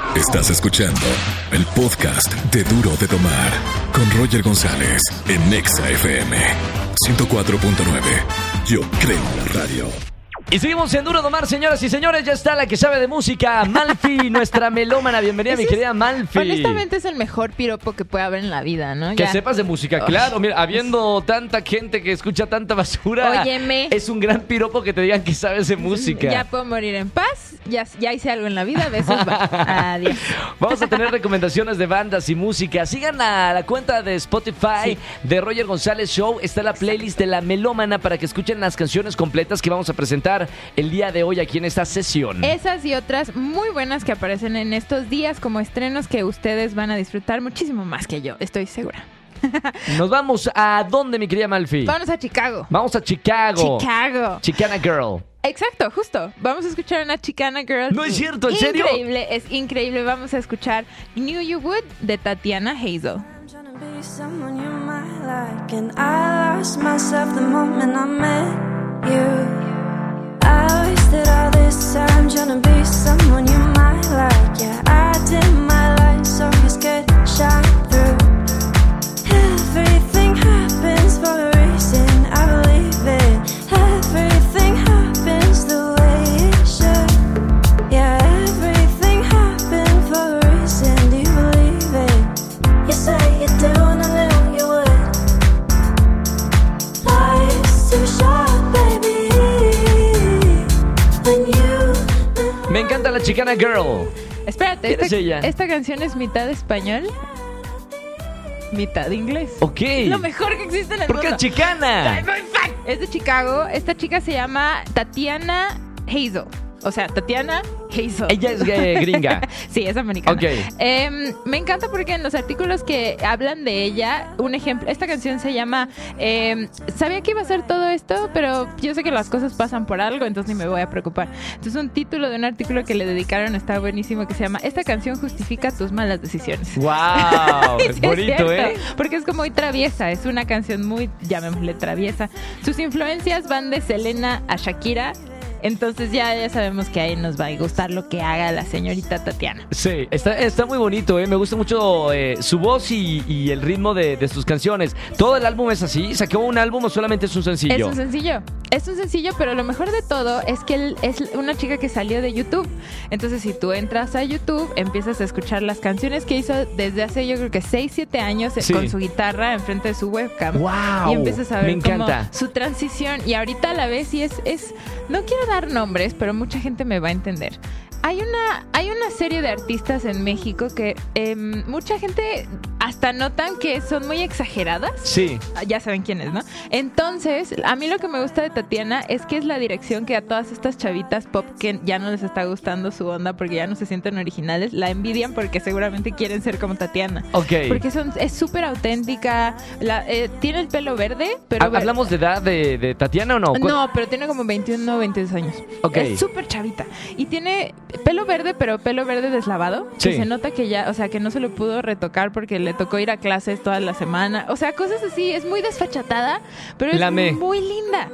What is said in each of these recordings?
Estás escuchando el podcast de Duro de Tomar con Roger González en Nexa FM 104.9. Yo creo en la radio. Y seguimos en Duro de Tomar, señoras y señores. Ya está la que sabe de música, Malfi, nuestra melómana. Bienvenida, mi querida Malfi. Honestamente es el mejor piropo que puede haber en la vida, ¿no? Que sepas de música, claro. Mira, habiendo tanta gente que escucha tanta basura, óyeme, es un gran piropo que te digan que sabes de música. Ya puedo morir en paz, ya hice algo en la vida, besos, adiós. Vamos a tener recomendaciones de bandas y música. Sigan a la cuenta de Spotify de Roger González Show. Está la playlist de la melómana para que escuchen las canciones completas que vamos a presentar el día de hoy aquí en esta sesión. Esas y otras muy buenas que aparecen en estos días como estrenos que ustedes van a disfrutar muchísimo más que yo, estoy segura. Nos vamos a ¿dónde, mi querida Malfi? Vamos a Chicago. Vamos a Chicago. Chicana Girl. Exacto, justo. Vamos a escuchar una Chicana Girl. No es cierto, ¿en serio? Es increíble. Vamos a escuchar Knew You Would de Tatiana Hazel. I wasted all this time trying to be someone you might like. Yeah, I did my life so you get shot through. Everything happens for a reason, I believe it. Everything happens the way it should. Yeah, everything happened for a reason, do you believe it? You say you do and I knew you would. Life's too short, baby. Me encanta la Chicana Girl. Espérate, ¿Quién es ella? Esta canción es mitad español, mitad inglés. Ok. Lo mejor que existe en el ¿Por qué mundo. es chicana? Es de Chicago. Esta chica se llama Tatiana Hazel. O sea, Tatiana Hazel. Ella es gringa. Sí, es americana. Ok. Me encanta porque en los artículos que hablan de ella, un ejemplo, esta canción se llama sabía que iba a ser todo esto, pero yo sé que las cosas pasan por algo, entonces ni me voy a preocupar. Entonces un título de un artículo que le dedicaron está buenísimo, que se llama Esta canción justifica tus malas decisiones. ¡Wow! Es Sí, bonito, es porque es como muy traviesa, es una canción muy, llamémosle traviesa. Sus influencias van de Selena a Shakira. Entonces ya sabemos que a él nos va a gustar lo que haga la señorita Tatiana. Sí, está muy bonito, me gusta mucho su voz y el ritmo de sus canciones. ¿Todo el álbum es así? ¿Sacó un álbum o solamente es un sencillo? Es un sencillo, pero lo mejor de todo es que él es una chica que salió de YouTube. Entonces si tú entras a YouTube, empiezas a escuchar las canciones que hizo desde hace yo creo que 6-7 años con su guitarra enfrente de su webcam. ¡Wow! Y empiezas a ver me como encanta. su transición. Y ahorita a la vez sí es no quiero dar nombres, pero mucha gente me va a entender. Hay una serie de artistas en México que mucha gente hasta notan que son muy exageradas. Sí. Ya saben quiénes, ¿no? Entonces, a mí lo que me gusta de Tatiana es que es la dirección que a todas estas chavitas pop que ya no les está gustando su onda porque ya no se sienten originales, la envidian porque seguramente quieren ser como Tatiana. Ok. Porque es súper auténtica. Tiene el pelo verde, pero... ¿Hablamos de edad de Tatiana o no? No, pero tiene como 21 o 22 años. Ok. Es súper chavita. Y tiene pelo verde, pero pelo verde deslavado. Sí. Que se nota que ya, o sea, que no se lo pudo retocar porque le tocó ir a clases toda la semana. O sea, cosas así. Es muy desfachatada, pero es muy linda.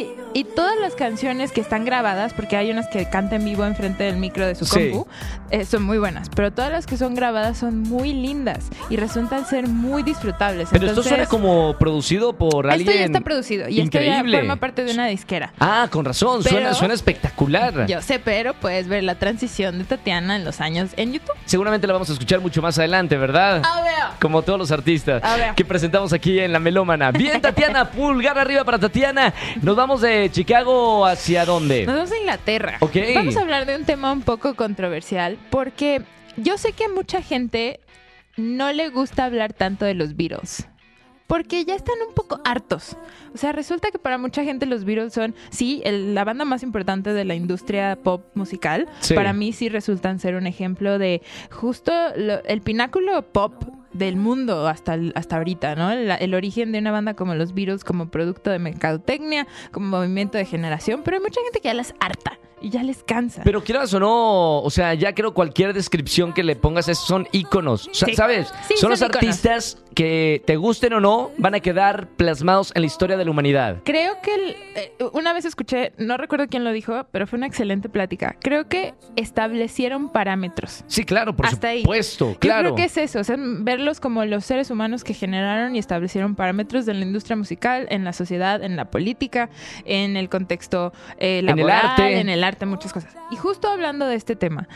Y todas las canciones que están grabadas, porque hay unas que canta en vivo enfrente del micro de su compu, son muy buenas. Pero todas las que son grabadas son muy lindas y resultan ser muy disfrutables. Pero entonces, esto suena como producido por alguien. Esto ya está producido y increíble. Esto ya forma parte de una disquera. Ah, con razón. Suena espectacular. Yo sé, pero puedes ver la transición de Tatiana en los años en YouTube. Seguramente la vamos a escuchar mucho más adelante, ¿verdad? A ver. Como todos los artistas que presentamos aquí en La Melómana. Bien, Tatiana, pulgar arriba para Tatiana. Nos vamos de Chicago ¿hacia dónde? Nos vamos a Inglaterra. Ok. Vamos a hablar de un tema un poco controversial porque yo sé que a mucha gente no le gusta hablar tanto de los Beatles. Porque ya están un poco hartos. O sea, resulta que para mucha gente los Beatles son, sí, la banda más importante de la industria pop musical. Sí. Para mí sí resultan ser un ejemplo de justo el pináculo pop del mundo hasta ahorita, ¿no? El origen de una banda como los Beatles como producto de mercadotecnia, como movimiento de generación. Pero hay mucha gente que ya las harta y ya les cansa. Pero quieras o no, o sea, ya creo cualquier descripción que le pongas son íconos, Sí. ¿sabes? Sí, son los íconos. artistas que te gusten o no, van a quedar plasmados en la historia de la humanidad. Creo que una vez escuché, no recuerdo quién lo dijo, pero fue una excelente plática. Creo que establecieron parámetros. Sí, claro, por Hasta supuesto, ahí. claro. Yo creo que es eso, o sea, verlos como los seres humanos que generaron y establecieron parámetros de la industria musical, en la sociedad, en la política, en el contexto laboral, en el arte, muchas cosas. Y justo hablando de este tema,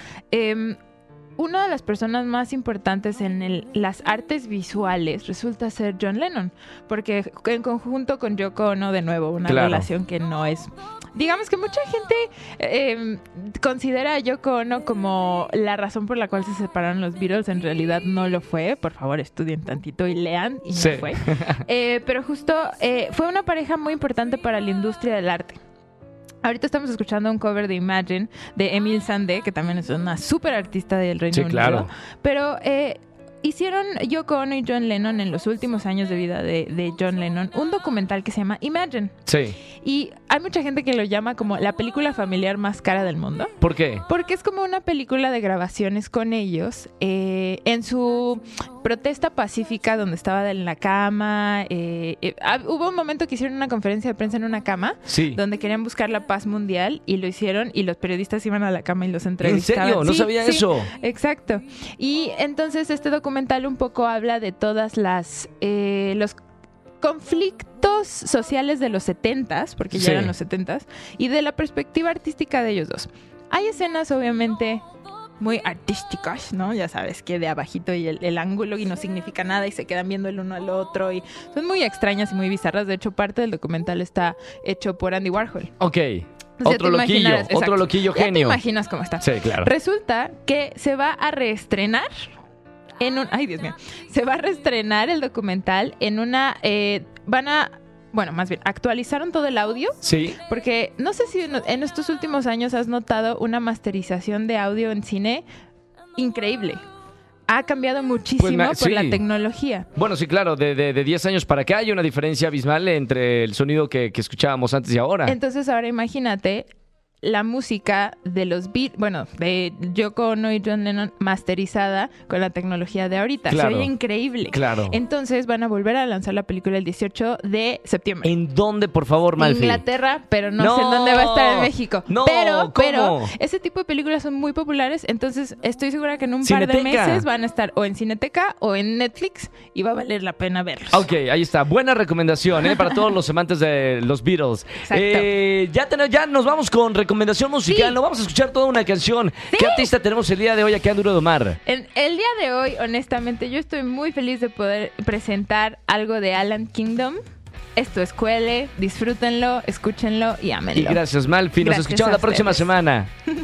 una de las personas más importantes en las artes visuales resulta ser John Lennon, porque en conjunto con Yoko Ono, de nuevo, una relación que no es... Digamos que mucha gente considera a Yoko Ono como la razón por la cual se separaron los Beatles. En realidad no lo fue. Por favor, estudien tantito y lean. Y no fue. Pero justo fue una pareja muy importante para la industria del arte. Ahorita estamos escuchando un cover de Imagine de Emile Sandé, que también es una súper artista del Reino Unido. Claro. Pero hicieron Yoko Ono y John Lennon en los últimos años de vida de John Lennon un documental que se llama Imagine. Sí. Y hay mucha gente que lo llama como la película familiar más cara del mundo. ¿Por qué? Porque es como una película de grabaciones con ellos en su protesta pacífica donde estaba en la cama. Hubo un momento que hicieron una conferencia de prensa en una cama donde querían buscar la paz mundial y lo hicieron y los periodistas iban a la cama y los entrevistaban. ¿En serio? No sabía eso. Exacto. Y entonces este documental un poco habla de todas los conflictos sociales de los 70s, porque ya eran los 70s, y de la perspectiva artística de ellos dos. Hay escenas obviamente muy artísticas, ¿no? Ya sabes que de abajito y el ángulo y no significa nada y se quedan viendo el uno al otro y son muy extrañas y muy bizarras. De hecho, parte del documental está hecho por Andy Warhol. Ok. Otro loquillo genio. Ya te imaginas cómo está. Sí, claro. Resulta que se va a reestrenar ay, Dios mío. Se va a reestrenar el documental en una... actualizaron todo el audio. Sí. Porque no sé si en estos últimos años has notado una masterización de audio en cine increíble. Ha cambiado muchísimo por la tecnología. Bueno, sí, claro. De 10 años para acá hay una diferencia abismal entre el sonido que escuchábamos antes y ahora. Entonces, ahora imagínate la música de de Yoko Ono y John Lennon masterizada con la tecnología de ahorita. Claro, se oye increíble. Claro. Entonces van a volver a lanzar la película el 18 de septiembre. ¿En dónde, por favor, Malfi? Inglaterra, pero no sé en dónde va a estar en México. No, pero ese tipo de películas son muy populares, entonces estoy segura que en un par de meses van a estar o en Cineteca o en Netflix y va a valer la pena verlos. Ok, ahí está. Buena recomendación, para todos los amantes de los Beatles. Exacto. Ya nos vamos con recomendación musical. No vamos a escuchar toda una canción. ¿Qué artista tenemos el día de hoy aquí en Duro de Omar? El día de hoy, honestamente, yo estoy muy feliz de poder presentar algo de Alan Kingdom. Esto es Cuele, disfrútenlo, escúchenlo y ámenlo. Y gracias, Malfi. Nos escuchamos la próxima semana.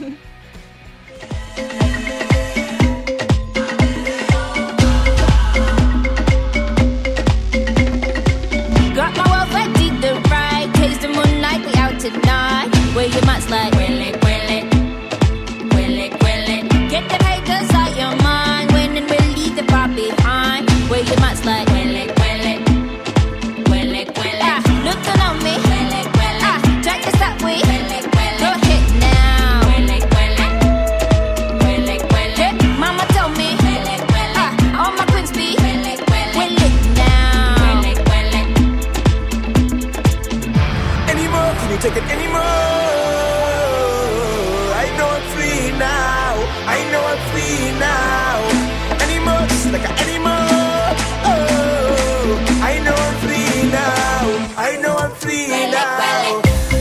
Where you must like Willy, Willy, Willy, Willy. Get the haters out your mind. When and we'll leave the bar behind. Where you must like Willy, Willy, Willy, Willy. Looking on me, Willy, Willy. Try to stop me, Willy, Willy. Go hit now, Willy, Willy, Willy, Willy. Mama told me, Willy, Willy. All my queens be Willy, Willy, Willy now, Willy, Willy. Anymore? Can you take it anymore? I know I'm free now. Anymore, just like an animal. Oh, I know I'm free now. I know I'm free now.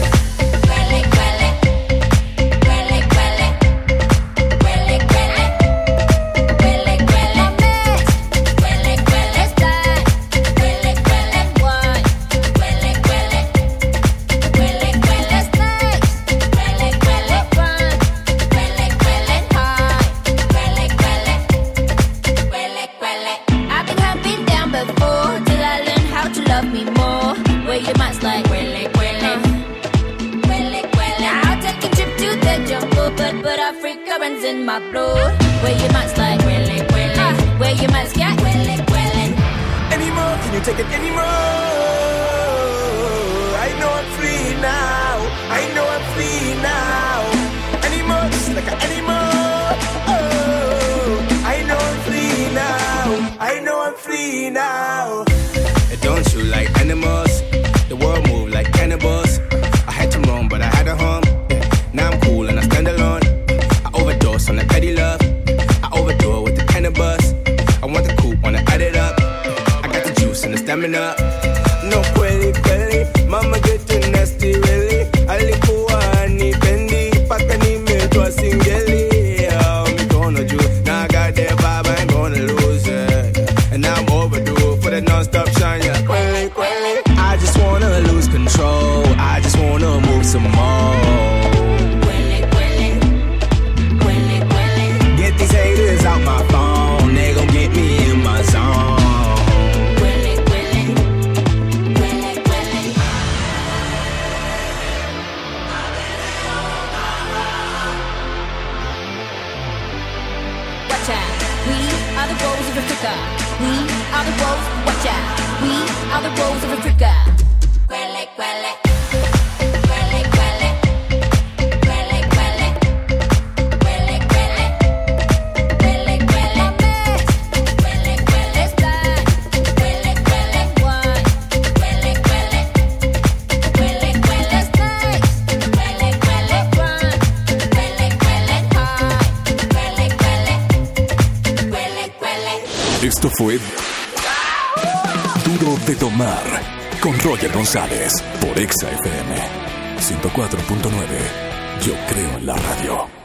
In my blood, where you must like Willy, Willy, where you must get Willy, Willy. Anymore, can you take it anymore? I know I'm free now. I know I'm free now. Anymore, just like an animal. Oh, I know I'm free now. I know I'm free now. like animals. The world move like cannibals. I had to run, but I had a hum. Now I'm cool and I stand alone. I overdose on the petty love. I overdo it with the cannabis. I want the coupe, wanna add it up. I got the juice and the stamina. No quelly, quelly. Mama get too nasty, really. Alikuwa ni pendi, paka ni metwa singeli. Me gonna do. Now I got that vibe, I ain't gonna lose it. And now I'm overdue for the non-stop shine, yeah. Quelly, quelly. I just wanna lose control. I just wanna move some more. Get these haters out my phone, they gon' get me in my zone. Watch out, we are the rose of Africa. We are the rose, watch out, we are the rose of Africa. Quelle, quelle. Esto fue Duro de Tomar con Roger González por Exa FM 104.9. Yo creo en la radio.